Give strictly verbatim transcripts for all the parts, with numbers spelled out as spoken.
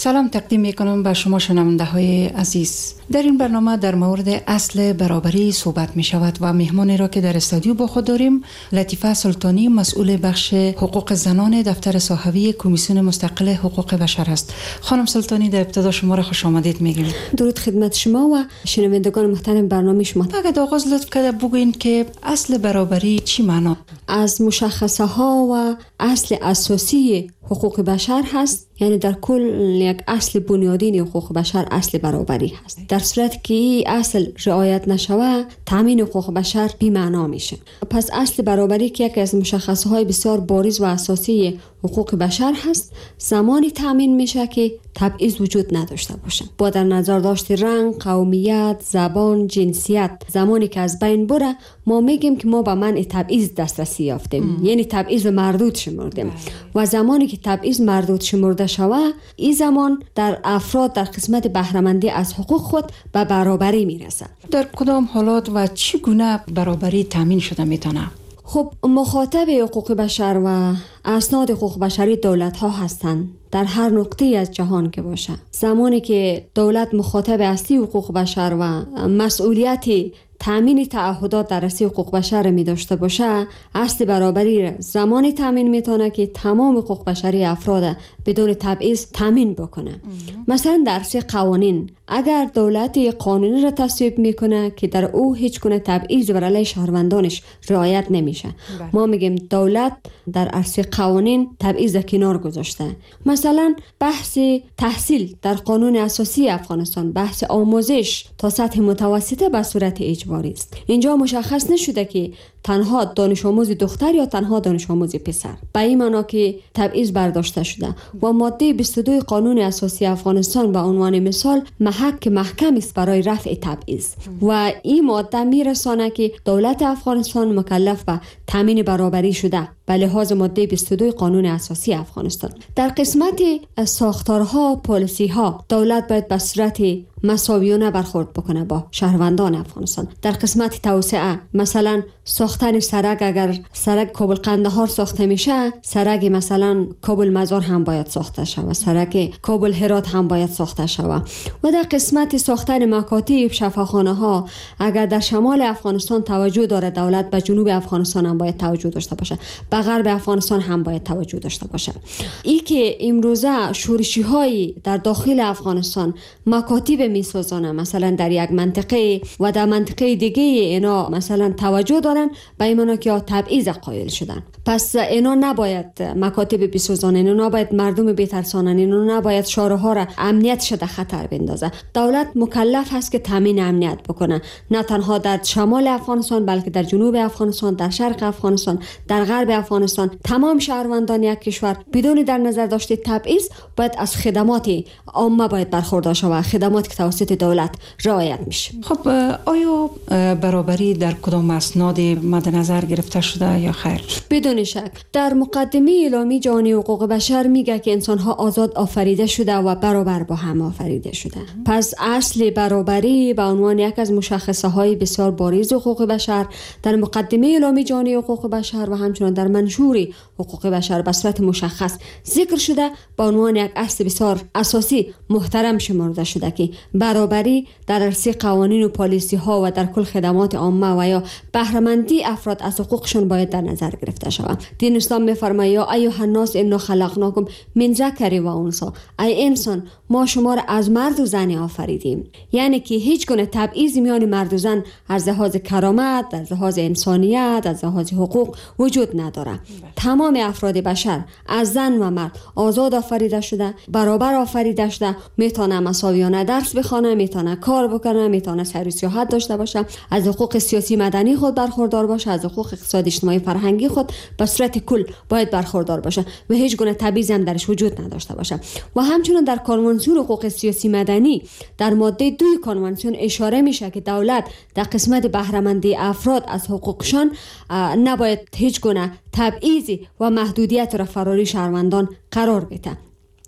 سلام تقدیم میکنم به شما شنونده های عزیز. در این برنامه در مورد اصل برابری صحبت می شود و مهمانی را که در استودیو با خود داریم لطیفه سلطانی، مسئول بخش حقوق زنان دفتر صحوی کمیسیون مستقل حقوق بشر است. خانم سلطانی، در ابتدا شما را خوش آمدید میگیم. درود خدمت شما و شنوندگان محترم برنامه شما. اگر آغاز لطف کرده بگوین که اصل برابری چی معنا؟ از مشخصه ها و اصل اساسی حقوق بشر هست، یعنی در کل یک اصل بنیادین حقوق بشر اصل برابری هست. در صورتی که این اصل رعایت نشوه تامین حقوق بشر بی معنا میشه. پس اصل برابری که یکی از مشخصه های بسیار بارز و اساسی حقوق بشر هست، زمانی تامین میشه که تبعیض وجود نداشته باشه. با در نظر داشت رنگ، قومیت، زبان، جنسیت، زمانی که از بین بره ما میگیم که ما به منع تبعیض دسترسی یافتیم، یعنی تبعیض مردود شمردیم. و زمانی که تبعیض مردود شمرده شوه، این زمان در افراد در قسمت بهره‌مندی از حقوق خود به برابری میرسه. در کدام حالات و چگونه برابری تامین شده میتونه؟ خب مخاطب حقوق بشر و اسناد حقوق بشری دولت ها هستند، در هر نقطه از جهان که باشه. زمانی که دولت مخاطب اصلی حقوق بشر و مسئولیت تامین تعهدات در راسته حقوق بشر می داشته باشه، اصل برابری زمانی تامین میتونه که تمام حقوق بشری افراد بدون تبعیض تامین بکنه. مثلا در راسته قوانین، اگر دولت قانونی را تصویب میکنه که در او هیچ گونه تبعیض بر علیه شهروندانش رعایت نمیشه، بله. ما میگیم دولت در عرصه قوانین تبعیض کنار گذاشته. مثلا بحث تحصیل در قانون اساسی افغانستان، بحث آموزش تا سطح متوسطه به صورت اجباری است. اینجا مشخص نشده که تنها دانش آموز دختر یا تنها دانش آموز پسر، به این معنا که تبعیض برداشته شده. و ماده بیست و دو قانون اساسی افغانستان به عنوان مثال محک محکم است برای رفع تبعیض و این ماده میرسانه که دولت افغانستان مکلف به تامین برابری شده به لحاظ ماده بیست و دو قانون اساسی افغانستان. در قسمت ساختارها، پالیسی‌ها، دولت باید به صورت مساویانه برخورد بکنه با شهروندان افغانستان. در قسمت توسعه، مثلا ساختن سرک، اگر سرک کابل قندهار ساخته میشه، سرک مثلا کابل مزار هم باید ساخته شود، سرک کابل هرات هم باید ساخته شود. و در قسمت ساختن مکاتب، شفاخانه ها، اگر در شمال افغانستان توجه داره دولت، به جنوب افغانستان هم باید توجه داشته باشه، به غرب افغانستان هم باید توجه داشته باشه. ای که امروزه شورشی های در داخل افغانستان مکاتب میسازانه، مثلا در یک منطقه و در منطقه دیگه اینا مثلا توجه دارن، به این معنی که تبعیض قائل شدن. پس اینا نباید مکاتب بسازانه، اینا نباید مردم بترسانن، اینا نباید شهرها را امنیت شده خطر بندازه. دولت مکلف هست که تامین امنیت بکنه، نه تنها در شمال افغانستان بلکه در جنوب افغانستان، در شرق افغانستان، در غرب افغانستان. تمام شهروندان یک کشور بدون در نظر داشته تبعیض باید از خدمات عامه باید برخوردار شود، خدمات که توسط دولت رعایت میشه. خب آیا برابری در کدام اسناد مد نظر گرفته شده یا خیر؟ بدون شک در مقدمه اعلامیه جهانی حقوق بشر میگه که انسان ها آزاد آفریده شده و برابر با هم آفریده شده. پس اصل برابری به عنوان یک از مشخصه های بسیار بارز حقوق بشر در مقدمه اعلامیه جهانی حقوق بشر و همچنین در منشور حقوق بشر به صورت مشخص ذکر شده، به عنوان یک اصل بسیار اساسی محترم شمرده شده که برابری در عرصه قوانین و پالیسی ها و در کل خدمات عامه و یا بهره‌مندی افراد از حقوقشون باید در نظر گرفته شود. دین اسلام میفرماید یا ایها الناس انا خلقناکم من ذکر و انثی، ای انسان ما شما را از مرد و زن آفریدیم. یعنی که هیچ گونه تبعیض میان مرد و زن از لحاظ کرامت، از لحاظ انسانیت، از لحاظ حقوق وجود نداره. تمام افراد بشر از زن و مرد آزاد آفریده شده، برابر آفریده شده، میتونه مساویانه درس بخونه، میتونه کار بکنه، میتونه سیر و سیاحت داشته باشه، از حقوق سیاسی مدنی خود برخوردار باشه، از حقوق اقتصادی اجتماعی فرهنگی خود به صورت کل باید برخوردار باشه و هیچ گونه تبعیض هم درش وجود نداشته باشه. و همچنین در کنوانسیون حقوق سیاسی مدنی در ماده دو کنوانسیون اشاره میشه که دولت در قسمت بهره‌مندی افراد از حقوقشان نباید هیچ گونه تبعیضی و محدودیت را فراری شهروندان قرار بده.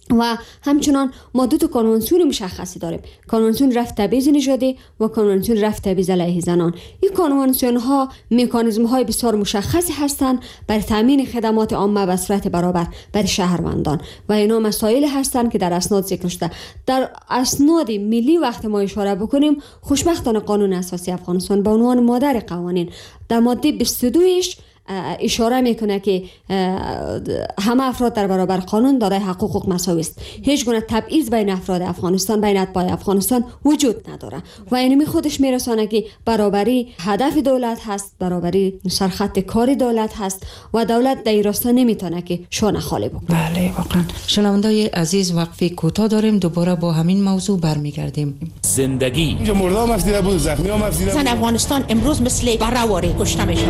و همچنان ما دو تا کنوانسیون مشخصی داریم، کنوانسیون رفع تبعیض نژادی و کنوانسیون رفع تبعیض علیه زنان. این کنوانسیون ها مکانیزم های بسیار مشخصی هستند برای تامین خدمات عامه به صورت برابر برای شهروندان و اینا مسائل هستند که در اسناد ذکر شده. در اسناد ملی وقت ما اشاره بکنیم، خوشبختانه قانون اساسی افغانستان به عنوان مادر قوانین در ماده بیست و دو اشاره میکنه که همه افراد در برابر قانون دارای حقوق مساوی است. هیچ گونه تبعیض بین افراد افغانستان، بین اتباع افغانستان وجود نداره و اینمی خودش میرسانه که برابری هدف دولت هست، برابری سرخط کار دولت هست و دولت در این راستا نمیتونه که شانه خالی بکنه. بله واقعا. شنوندای عزیز، وقفه کوتاه داریم، دوباره با همین موضوع برمیگردیم. زندگی اینجا مردم افزیده بود، زخمی هم افزیده بود. زن افغانستان امروز مثل برآواره کشته میشه.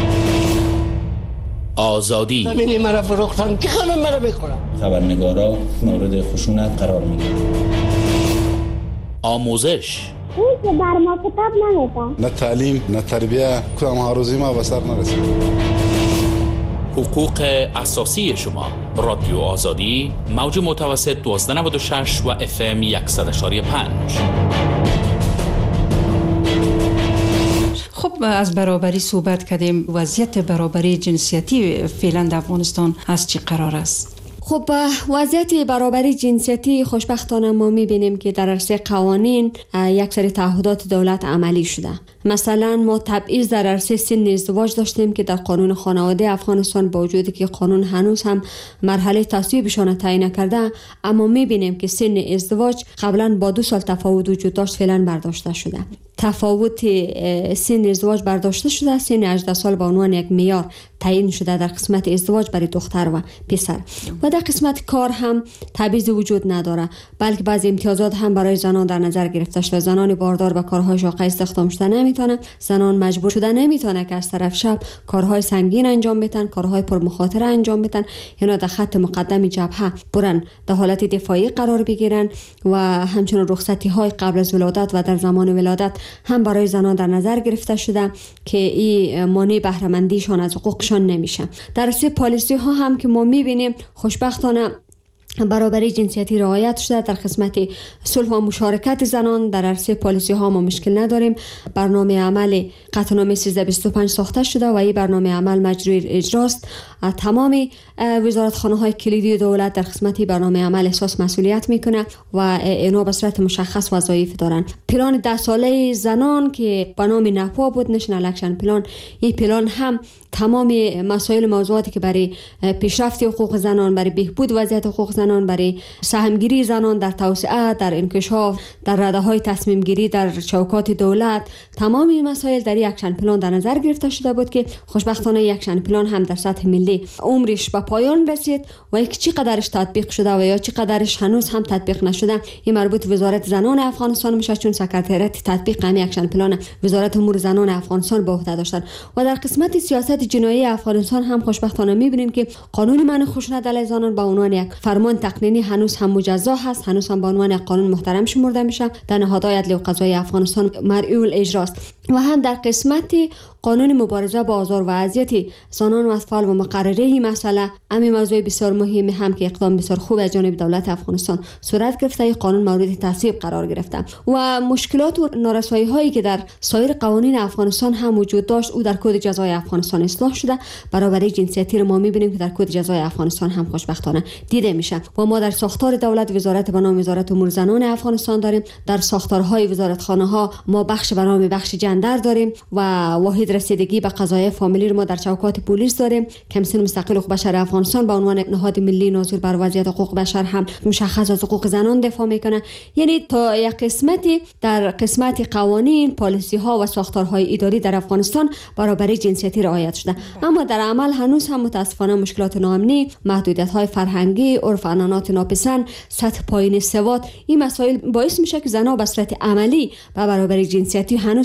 آزادی. زمینی مرا فروختن که خانم مرا بخورم. خبرنگارا مورد خشونت قرار میگیرن. آموزش. این که بر ما کتاب نمیدن. نه تعلیم، نه تربیه، کدام هاروزی ما به سر نرسید. حقوق اساسی شما. رادیو آزادی، موج متوسط دوازده نود و شش و اف ام صد و یک و پنج. خب از برابری صحبت کردیم. وضعیت برابری جنسیتی فعلا در افغانستان از چی قرار است؟ خب وضعیت برابری جنسیتی خوشبختانه ما میبینیم که در عرصه قوانین یک سری تعهدات دولت عملی شده. مثلا ما تبعیض در عرصه سن ازدواج داشتیم که در قانون خانواده افغانستان با وجودی که قانون هنوز هم مرحله تصویبشان تعیین نکرده، اما میبینیم که سن ازدواج قبلا با دو سال تفاوت وجود داشت، فعلا برداشته شده. تفاوت سن ازدواج برداشته شده، سن هجده سال به عنوان یک معیار تعیین شده در قسمت ازدواج برای دختر و پسر. و در قسمت کار هم تبعیض وجود نداره، بلکه بعضی امتیازات هم برای زنان در نظر گرفته شده. زنان باردار به کارهای شاقه استخدام شده نمیتونه، زنان مجبور شده نمیتونه که از طرف شب کارهای سنگین انجام بدن، کارهای پرمخاطره انجام بدن، یعنی در خط مقدم جبهه برن در حالت دفاعی قرار بگیرن. و همچنین رخصتی های قبل از ولادت و در زمان ولادت هم برای زنان در نظر گرفته شده که این مانع بهره مندیشان از حقوقشان نمیشه. در سه پالیسی ها هم که ما میبینیم خوشبختانه برابری جنسیتی رعایت شده. در قسمت صلح و مشارکت زنان در عرصه پالیسی ها ما مشکل نداریم. برنامه عمل قطعنامه سیزده بیست و پنج ساخته شده و این برنامه عمل مجروی اجراست. تمام وزارتخانه های کلیدی دولت در قسمت برنامه عمل احساس مسئولیت میکنه و اینا به صورت مشخص وظایف دارن. پلان ده ساله زنان که به نام نپا بود، نشنال اکشن پلان، این پلان هم تمام مسائل موضوعاتی که برای پیشرفت حقوق زنان، برای بهبود وضعیت حقوق زنان، برای سهمگیری زنان در توسعه، در انکشاف، در رده‌های تصمیم گیری در چوکات دولت، تمام این مسائل در یک اکشن پلان در نظر گرفته شده بود که خوشبختانه یک اکشن پلان هم در سطح ملی عمرش به پایان رسید و یک چقدرش تطبیق شده و یا چقدرش هنوز هم تطبیق نشده این مربوط وزارت زنان افغانستان میشه، چون سکرتریت تطبیق همین اکشن پلان وزارت امور زنان افغانستان به عهده داشتن. و در قسمت سیاست جنایی افغانستان هم خوشبختانه میبینیم که قانون منع خشونت علیه زنان به عنوان یک فرمان تقنینی هنوز هم مجزا هست، هنوز هم به عنوان یک قانون محترم شمرده میشه، در نهادهای عدلی و قضایی افغانستان مرئی الاجراست. و هم در قسمت قانون مبارزه با آزار و اذیت زنان و اطفال و مقرره این مسئله همین موضوع بسیار مهمی هم که اقدام بسیار خوب از جانب دولت افغانستان صورت گرفته، این قانون مورد تصویب قرار گرفته. و مشکلات و نارسایی هایی که در سایر قوانین افغانستان هم وجود داشت او در کد جزای افغانستان اصلاح شده. برابری جنسیتی رو ما میبینیم که در کد جزای افغانستان هم خوشبختانه دیده میشه. و ما در ساختار دولت وزارت به نام وزارت امور زنان افغانستان داریم، در ساختارهای وزارتخانه ها ما بخش به نام بخش جندر داریم و واحد رسیدگی به قضایای فامیلی رو ما در چوکات پلیس داریم. کمیسیون مستقل حقوق بشر افغانستان به عنوان نهاد ملی ناظر بر وضعیت حقوق بشر هم مشخص از حقوق زنان دفاع میکنه. یعنی تا یک قسمتی در قسمت قوانین، پالیسی ها و ساختارهای اداری در افغانستان برابری جنسیتی رعایت شده، اما در عمل هنوز هم متاسفانه مشکلات ناامنی، محدودیت های فرهنگی، عرف عنعنات ناپسند، سطح پایین سواد، این مسائل باعث میشه که زنها به صورت عملی به برابری جنسیتی هنوز هم در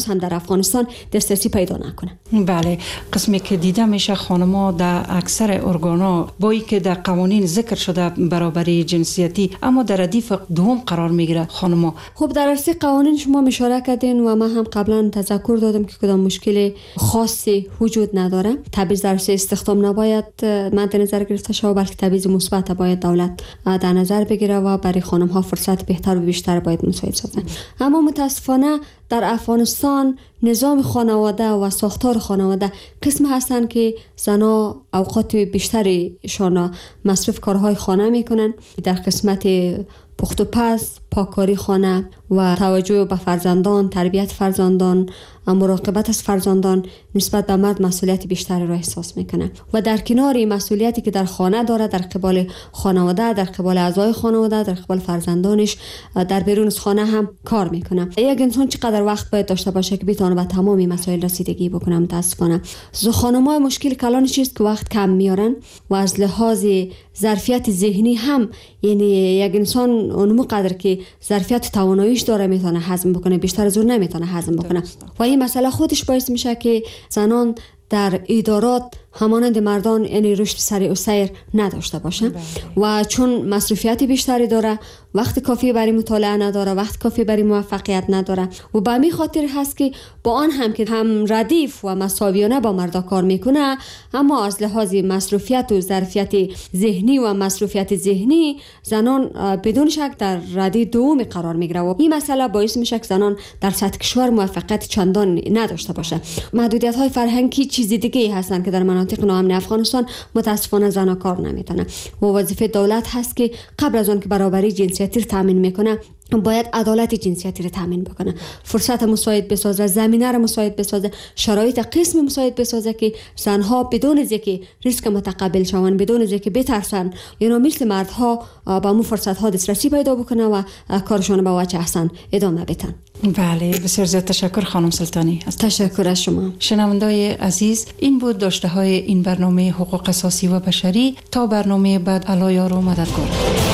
افغانستان دسترسی پیدا نکنه. بله، قسمی که دیده میشه خانم‌ها در اکثر ارگانا با اینکه در قوانین ذکر شده برابری جنسیتی، اما در ردیف دوم قرار میگیره خانم‌ها. خب در اصل قوانین شما اشاره کردین و من هم قبلا تذکر دادم که کدام مشکل خاصی وجود نداره. تبعیض در استخدام نباید مد نظر گرفته شود، بلکه تبعیض مثبت باید دولت در نظر بگیره و برای خانم‌ها فرصت بهتر و بیشتر باید مساعد سازه. اما متاسفانه در افغانستان نظام خانواده و ساختار خانواده قسم هستند که زنها اوقات بیشتری شان مصرف کارهای خانه میکنن. در قسمت پخت و پز، پاککاری خانه و توجه به فرزندان، تربیت فرزندان، مراقبت از فرزندان نسبت به مرد مسئولیت بیشتری را احساس میکنه و در کنار مسئولیتی که در خانه داره، در قبال خانواده، در قبال اعضای خانواده، در قبال فرزندانش، در بیرون از خانه هم کار میکنه. یک انسان چقدر وقت باید داشته باشه که بتونه به تمام مسائل رسیدگی بکنه؟ متاسفانه خانم‌ها مشکل کلان چیست که وقت کم میارن و از لحاظ ظرفیت ذهنی هم، یعنی یک انسان اونمو قدر که ظرفیت تواناییش داره میتونه هضم بکنه، بیشتر از اون نمیتونه هضم بکنه و این مسئله خودش باعث میشه که زنان در ادارات همانند مردان یعنی رشد سریع و سیر نداشته باشه و چون مصروفیت بیشتری داره، وقت کافی برای مطالعه نداره، وقت کافی برای موفقیت نداره و به همین خاطر هست که با آن هم که هم ردیف و مساویانه با مردا کار میکنه، اما از لحاظ مصروفیت و ظرفیت ذهنی و مصروفیت ذهنی زنان بدون شک در ردیف دوم قرار میگیره و این مسئله باعث میشه که زنان در سطح کشور موفقیت چندان نداشته باشه. محدودیت های فرهنگی چیز دیگه هستن که در مناطق ناامن افغانستان متاسفانه زنان کار نمیتونن و وظیفه دولت هست که قبل از اون که برابری جنسیتی رو تامین میکنه باید عدالت جنسیتی رو تامین بکنه، فرصت مساعد بسازه، زمینه رو مساعد بسازه، شرایط قسم مساعد بسازه که زنها بدون از اینکه ریسک متقبل شوند، بدون از اینکه بترسن، یعنی مثل مردها با مو فرصت ها دسترسی پیدا بکنه و کارشون به وجه احسن ادامه بدن. بله، بسیار زیاد تشکر خانم سلطانی. تشکر از شما. شنوندای عزیز، این بود داشته های این برنامه حقوق اساسی و بشری. تا برنامه بعد، الله یار و مددگار.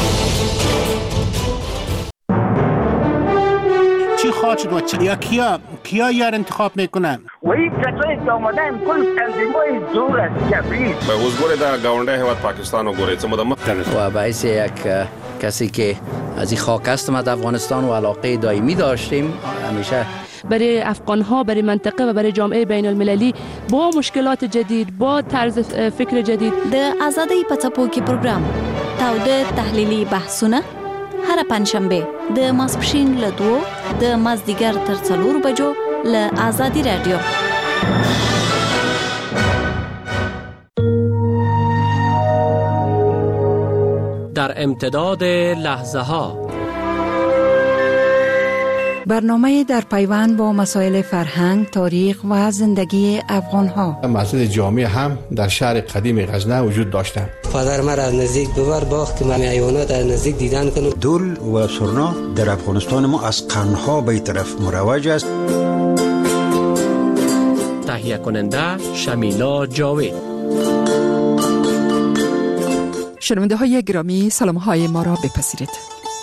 چی خواهد شد و چی؟ یا کیا کیا یار انتخاب میکنن؟ و این کسایی که آمدن کل تنظیمای زور است جبری. به حضور در گاونده هیواد پاکستان و گوریت مدام و باعث یک کسی که از این خاک هستم از افغانستان و علاقه دائمی داشتیم همیشه برای افغان‌ها، برای منطقه و برای جامعه بین المللی با مشکلات جدید، با طرز فکر جدید. د آزادۍ په څپو کې پروګرام تاوده تحلیلي بحثونه هر پنځشنبه د ماسپښین له دوو د مازدیګر تر څلورو بجو له آزادي رادیو. در امتداد لحظه ها، برنامه در پیوند با مسائل فرهنگ، تاریخ و زندگی افغان‌ها. مسجد جامع هم در شهر قدیم غزنه وجود داشته. پدر مرا از نزدیک ببر باغ که من حیوانات از نزدیک دیدن کنم. دول و سرنا در افغانستان ما از قرنها به طرف مروج است. تهیه کننده شمیلا جاوید. شنونده های گرامی، سلام های ما را بپذیرید.